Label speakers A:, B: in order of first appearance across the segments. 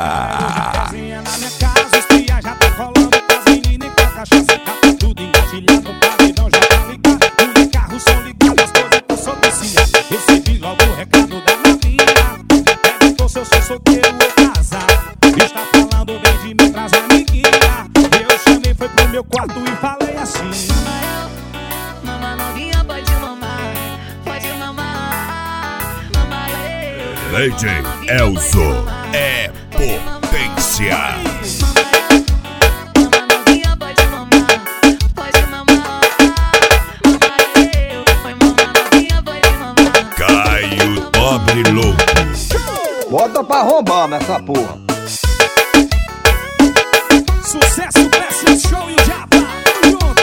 A: Resenha na minha casa, os cria já tá colando com as meninas e com a cachaça. Tá tudo engatilhado, o paredão já tá ligado. Mulher, carro, som ligado, as coisas que eu sou viciado. Recebi logo o recado da novinha. Perguntou se eu sou solteiro ou casado. Está falando bem de mim pras amiguinhas. Eu chamei, foi pro meu quarto e falei assim:
B: Mama novinha, pode mamar, pode mamar, mamar eu.
C: DJ Elzo é potência.
B: Mama novinha, pode mamar, pode mamar, mamar eu. Foi mama novinha, pode mamar.
C: Caio Pobre Louco.
D: Bota pra arrombar nessa porra.
A: sucesso, pressa, show e o Japa, junto.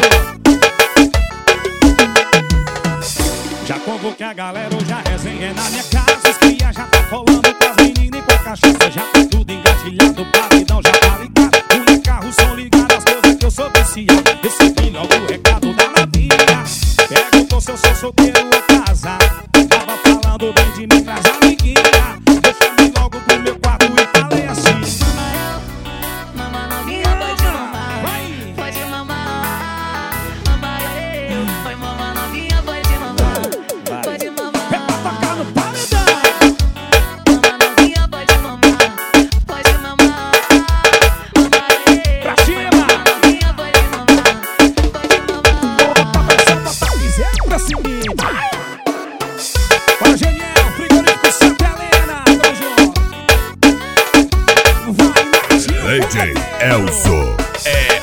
A: Já convoquei a galera, hoje a resenha é na minha casa. Os cria já tá colando com as meninas e com a cachaça. Já tá tudo engatilhado, o paredão já tá ligado. Mulher, carro, som ligado, as coisas que eu sou viciado. Recebi logo o recado da novinha. Perguntou se eu sou solteiro ou casado. Tava falando bem de mim pras amiguinhas. Eu chamei logo pro meu quarto e falei assim:
B: Mama novinha, pode mamar, pode mamar, mamar eu. Foi mama novinha, pode mamar, pode mamar.
A: é pra tocar no paredão.
B: Mama novinha, pode mamar, pode mamar, mamar eu.
A: Pra cima.
B: Mama novinha, pode mamar, pode mamar.
A: Bota a pressão, bota a miséria pra seguinte. Para Geniel, frigorífico Santa Helena, tamo junto. Vai,
C: DJ Elzo é